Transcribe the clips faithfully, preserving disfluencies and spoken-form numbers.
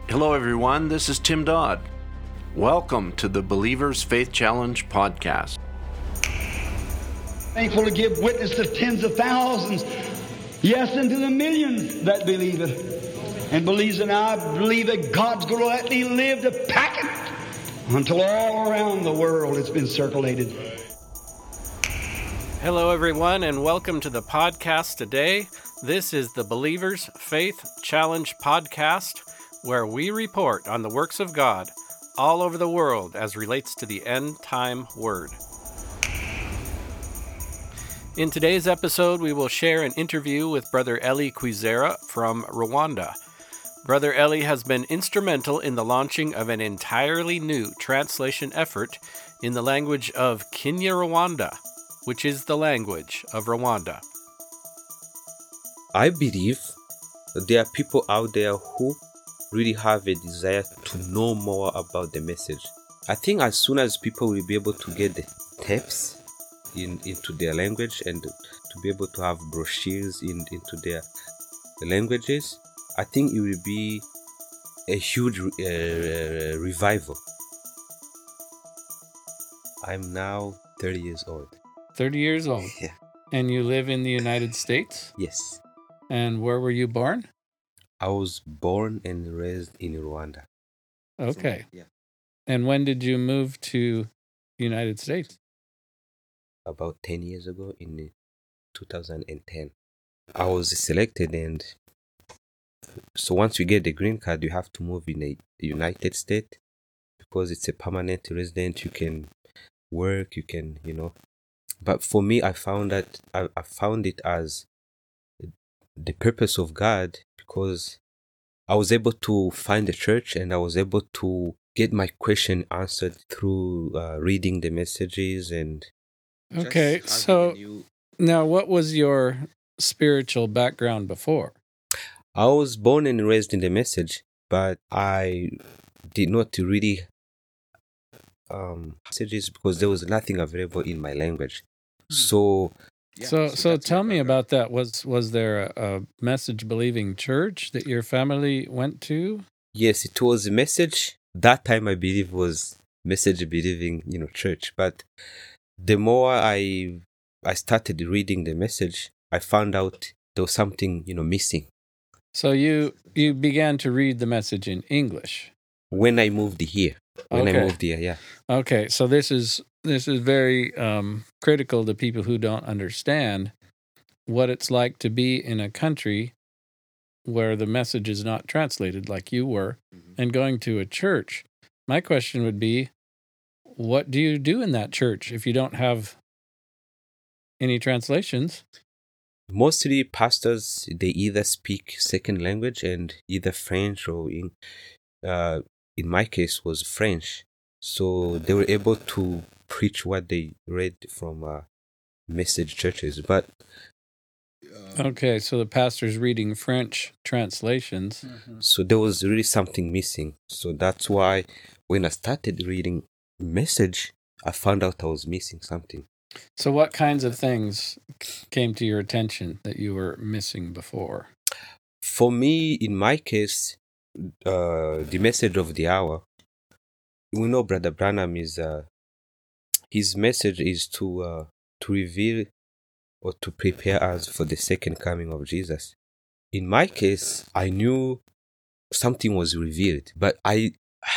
Hello, everyone. This is Tim Dodd. Welcome to the Believers Faith Challenge podcast. Thankful to give witness to tens of thousands, yes, and to the millions that believe it. And believes and I believe that God's going to let me live to pack it until all around the world it's been circulated. Hello, everyone, and welcome to the podcast today. This is the Believers Faith Challenge podcast, where we report on the works of God all over the world as relates to the end-time word. In today's episode, we will share an interview with Brother Eli Kwizera from Rwanda. Brother Eli has been instrumental in the launching of an entirely new translation effort in the language of Kinyarwanda, which is the language of Rwanda. I believe there are people out there who really have a desire to know more about the message. I think as soon as people will be able to get the tapes in into their language and to be able to have brochures in into their languages, I think it will be a huge uh, revival. I'm now thirty years old. thirty years old? Yeah. And you live in the United States? Yes. And where were you born? I was born and raised in Rwanda. Okay. So, yeah. And when did you move to the United States? About ten years ago in two thousand ten. I was selected, and so once you get the green card, you have to move in the United States because it's a permanent resident. You can work, you can, you know. But for me, I found that I, I found it as the purpose of God, because I was able to find a church and I was able to get my question answered through uh, reading the messages and. Okay, so new... now what was your spiritual background before? I was born and raised in the message, but I did not really um messages because there was nothing available in my language. So yeah, so so, so tell me about that. Was was there a, a message believing church that your family went to? Yes, it was a message. That time I believe was message believing, you know, church. But the more I I started reading the message, I found out there was something, you know, missing. So you you began to read the message in English when I moved here. When okay. I moved here, yeah. Okay, so this is this is very um, critical to people who don't understand what it's like to be in a country where the message is not translated like you were, mm-hmm. and going to a church. My question would be, what do you do in that church if you don't have any translations? Mostly pastors, they either speak second language and either French or in, uh, in my case was French. So they were able to preach what they read from uh, message churches. But uh, okay, so the pastor's reading French translations. Mm-hmm. So there was really something missing. So that's why when I started reading message, I found out I was missing something. So what kinds of things came to your attention that you were missing before? For me, in my case, uh, the message of the hour, we know Brother Branham is, uh, his message is to uh, to reveal or to prepare us for the second coming of Jesus. In my case, I knew something was revealed, but I,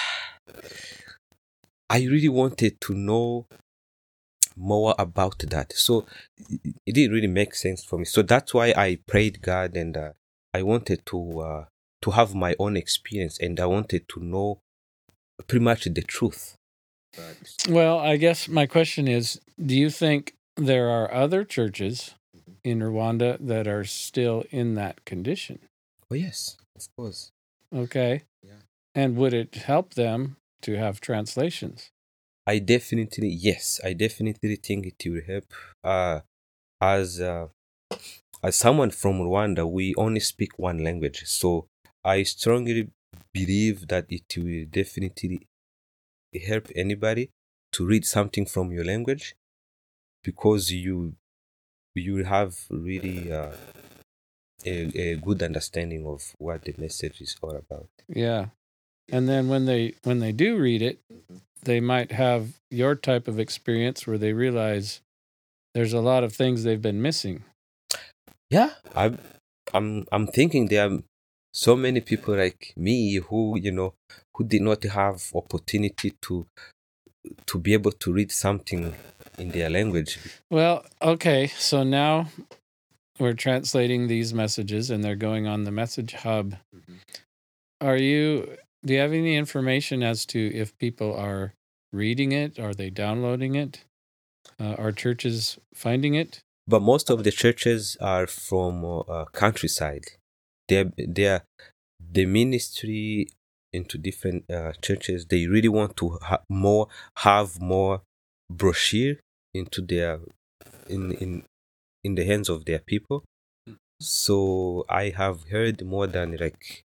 I really wanted to know more about that. So it didn't really make sense for me. So that's why I prayed God, and uh, I wanted to uh, to have my own experience, and I wanted to know pretty much the truth. Well, I guess my question is, do you think there are other churches in Rwanda that are still in that condition? Oh, yes, of course. Okay. Yeah. And would it help them to have translations? I definitely, yes, I definitely think it will help. Uh, as uh, as someone from Rwanda, we only speak one language. So I strongly believe that it will definitely help anybody to read something from your language, because you you have really uh, a, a good understanding of what the message is all about. Yeah. And then when they when they do read it, they might have your type of experience where they realize there's a lot of things they've been missing. Yeah, I'm, I'm, I'm thinking there are so many people like me who, you know, who did not have opportunity to, to be able to read something in their language. Well, okay, so now we're translating these messages and they're going on the message hub. Mhm. Are you, do you have any information as to if people are reading it? Are they downloading it? Uh, are churches finding it? But most of the churches are from uh, countryside. They're, they're the ministry into different uh, churches. They really want to ha- more have more brochure into their in in in the hands of their people. So I have heard more than like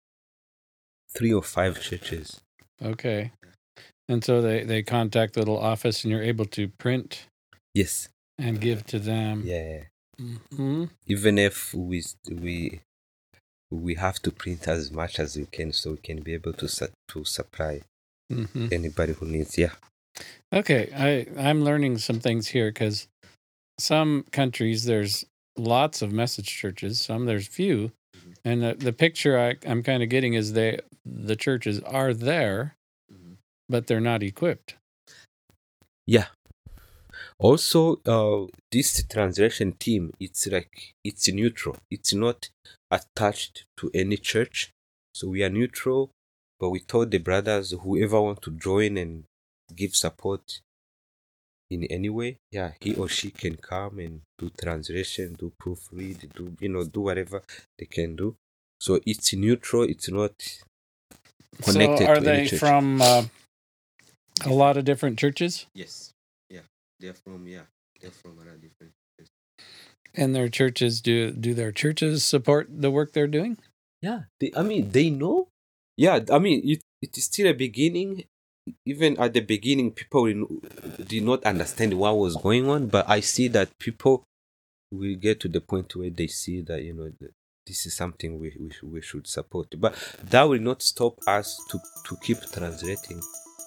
three or five churches. Okay. And so they, they contact the little office and you're able to print Yes. and give to them. Yeah. Mm-hmm. Even if we we we have to print as much as we can, so we can be able to su- to supply Mm-hmm. anybody who needs. Yeah. Okay, I, I'm learning some things here because some countries there's lots of message churches, some there's few. Mhm. And the, the picture I, I'm kind of getting is they the churches are there, Mhm. but they're not equipped. Yeah. Also, uh, this translation team, it's like it's neutral. It's not attached to any church. So we are neutral, but we told the brothers, whoever want to join and give support in any way, yeah, he or she can come and do translation, do proofread, do you know, do whatever they can do. So it's neutral. It's not connected so are to they any church. from uh, a lot of different churches? Yes. Yeah. They're from yeah. They're from a lot of different. And their churches do do their churches support the work they're doing? Yeah, they, I mean, they know. Yeah, I mean, it, it is still a beginning. Even at the beginning, people will- did not understand what was going on. But I see that people will get to the point where they see that, you know, that this is something we, we, we should support. But that will not stop us to, to keep translating.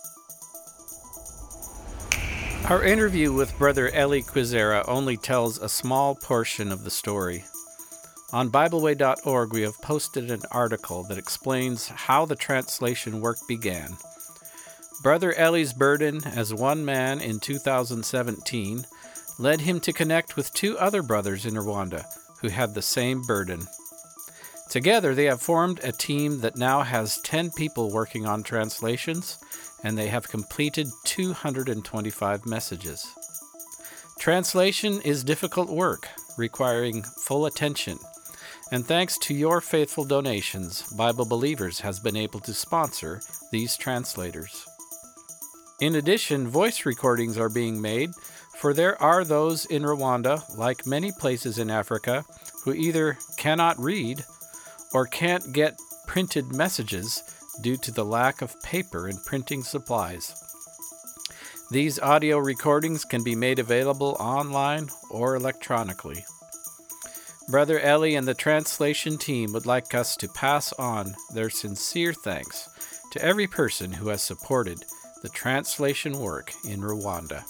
Our interview with Brother Eli Quizera only tells a small portion of the story. On Bible Way dot org, we have posted an article that explains how the translation work began. Brother Eli's burden as one man in two thousand seventeen led him to connect with two other brothers in Rwanda who had the same burden. Together, they have formed a team that now has ten people working on translations, and they have completed two hundred twenty-five messages. Translation is difficult work, requiring full attention. And thanks to your faithful donations, Bible Believers has been able to sponsor these translators. In addition, voice recordings are being made, for there are those in Rwanda, like many places in Africa, who either cannot read or can't get printed messages due to the lack of paper and printing supplies. These audio recordings can be made available online or electronically. Brother Eli and the translation team would like us to pass on their sincere thanks to every person who has supported the translation work in Rwanda.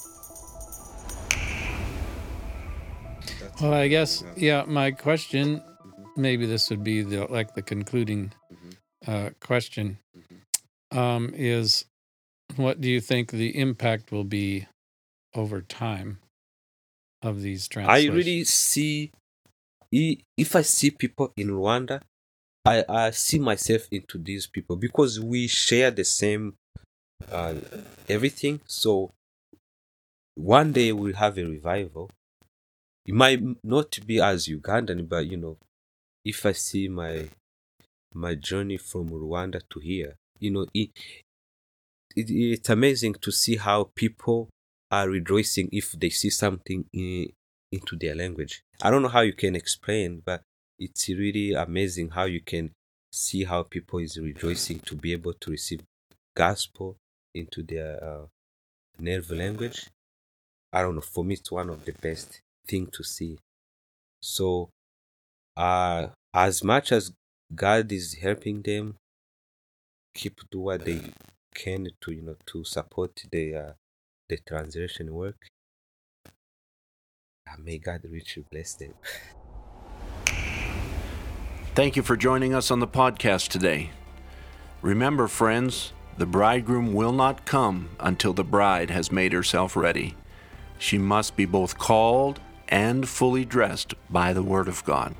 Well, I guess, yeah, my question, maybe this would be the like the concluding uh, question, um, is what do you think the impact will be over time of these I translations? really see, i- if I see people in Rwanda, I, I see myself into these people because we share the same uh, everything. So one day we'll have a revival. It might not be as Ugandan, but you know, if I see my my journey from Rwanda to here, you know, it, it it's amazing to see how people are rejoicing if they see something in, into their language. I don't know how you can explain, but it's really amazing how you can see how people is rejoicing to be able to receive gospel into their uh, native language. I don't know. For me, it's one of the best thing to see. So, uh, as much as God is helping them, keep do what they can to you know to support the uh, the translation work. And may God richly bless them. Thank you for joining us on the podcast today. Remember, friends, the bridegroom will not come until the bride has made herself ready. She must be both called and fully dressed by the Word of God.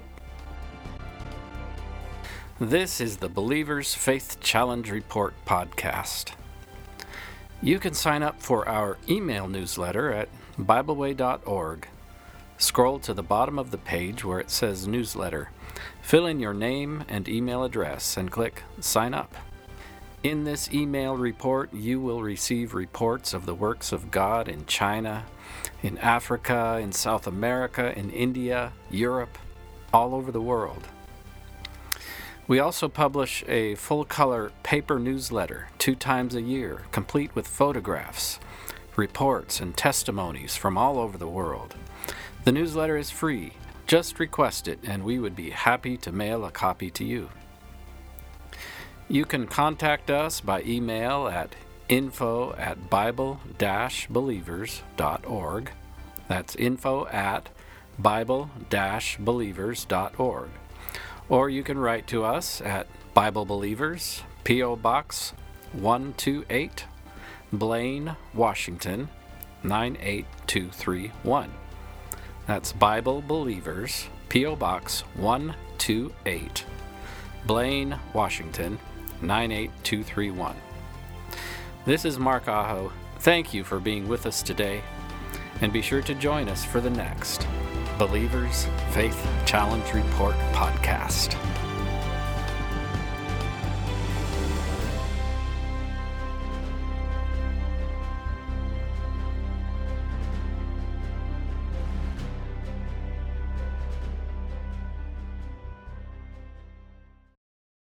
This is the Believer's Faith Challenge Report podcast. You can sign up for our email newsletter at bible way dot org. Scroll to the bottom of the page where it says Newsletter. Fill in your name and email address and click Sign Up. In this email report, you will receive reports of the works of God in China, in Africa, in South America, in India, Europe, all over the world. We also publish a full-color paper newsletter two times a year, complete with photographs, reports, and testimonies from all over the world. The newsletter is free. Just request it, and we would be happy to mail a copy to you. You can contact us by email at info at bible dash believers dot org. That's info at bible dash believers dot org. Or you can write to us at Bible Believers, P O. Box one two eight, Blaine, Washington, nine eight two three one. That's Bible Believers, P O. Box one two eight, Blaine, Washington, nine eight two three one. This is Mark Aho. Thank you for being with us today, and be sure to join us for the next Believer's Faith Challenge Report podcast.